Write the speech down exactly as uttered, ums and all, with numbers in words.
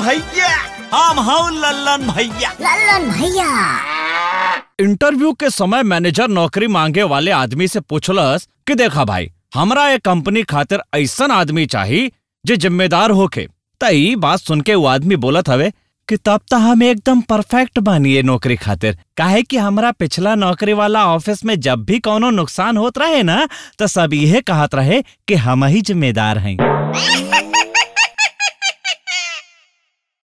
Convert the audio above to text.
भैया, हम हूँ लल्लन भैया। लल्लन भैया। इंटरव्यू के समय मैनेजर नौकरी मांगे वाले आदमी से पूछलस कि देखा भाई, हमरा एक कंपनी खातिर ऐसा आदमी चाहिए जो जिम्मेदार होके। तई बात सुन के वो आदमी बोलत हवे कि तब तो हम एकदम परफेक्ट बानिए नौकरी खातिर, काहे कि हमरा पिछला नौकरी वाला ऑफिस में जब भी कोनो नुकसान होत रहे ना तो सब यह कहत रहे कि हम ही जिम्मेदार हैं।